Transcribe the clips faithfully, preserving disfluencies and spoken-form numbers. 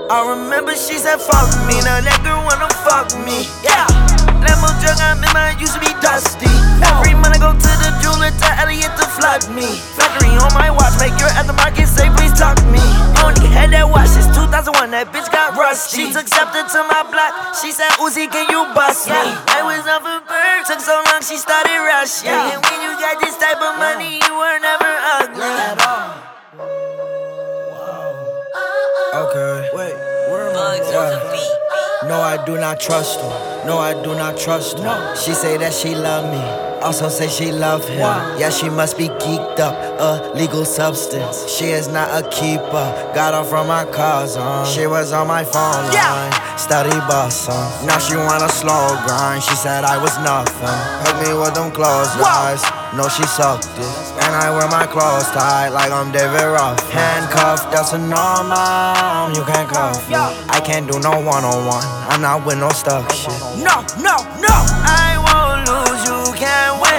I remember she said fuck me, now that girl wanna fuck me. Yeah, Lambo drug, I'm in my used to be dusty. Every month I go to the jeweler, tell Elliot to flood me. Factory on my watch, make your at the market say please talk me. Only had that watch since two thousand one, that bitch got rusty. She took Scepter to my block, she said Uzi, can you bust me? I was off a bird, took so long she started rushing. And when you got this type of money, you were never ugly at all. Okay. Wait, where am I? Yeah. No, I do not trust her. No, I do not trust her. No. She say that she love me. Also say she love him. Wow. Yeah, she must be geeked up. A legal substance. She is not a keeper. Got her from my cousin. She was on my phone line. Yeah. Study bustin'. Now she want a slow grind. She said I was nothing. Hook me with them closed eyes. No, she sucked it. And I wear my clothes tight like I'm David Ruff. Handcuffed, that's a normal. You can't cuff me. I can't do no one-on-one. I'm not with no stuck shit. No, no, no. I won't lose, you can't win.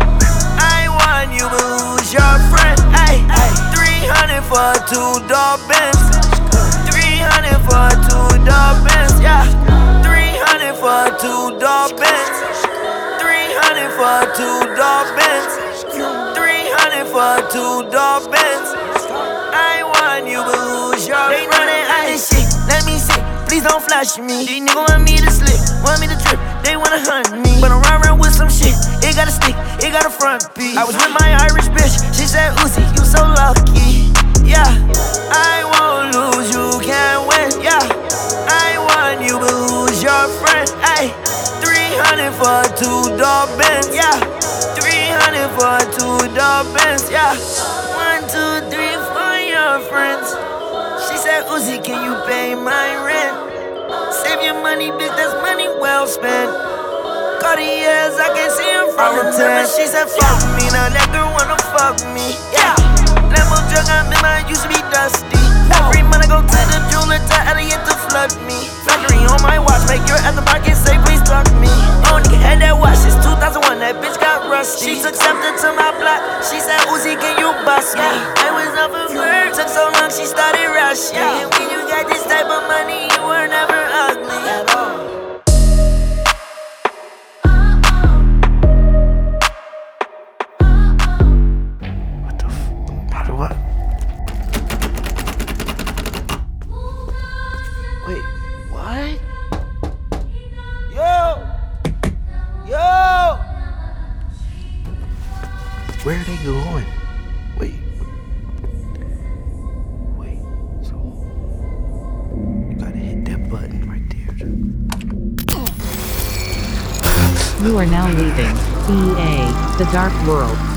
I want you to lose your friend. Ay, three hundred for two door Benz. three hundred for two door Benz. Yeah, three hundred for two door Benz. three hundred for two door Benz. three hundred for two door Benz. I want you to lose your friend. They know that I this shit, let me see. Please don't flash me. These niggas want me to slip, want me to trip. They wanna hunt me, but I'm run around with some shit. It got a stick, it got a front piece. I was with my Irish bitch, she said Uzi, you so lucky. Yeah, I won't lose, you can't win. Yeah, I want you to lose your friend. Ay, three hundred for two door Benz. Yeah, three hundred for two door Benz. Yeah, one, two, three for your friends. She said, Uzi, can you pay my rent? Save your money, bitch, that's money well spent. Cartiers, I can see him from the ten. She said, fuck me, now that girl wanna fuck me. Yeah, Lambo drug, I'm in my used to be dusty. Every month I go to the jeweler, tell Elliot to flood me. Factory on my watch, make your at the market say please talk me. Only had that watch since two thousand one, that bitch got rusty. She took Scepter to my block, she said, Uzi, can you bust me? I was off a bird, took so long she started rushing. And when you got this type of money, you were never ugly at all. What the f? How do I? Wait, what? Yo! Yo! Where are they going? Wait. Wait, so you gotta hit that button right there. You are now leaving E A, the dark world.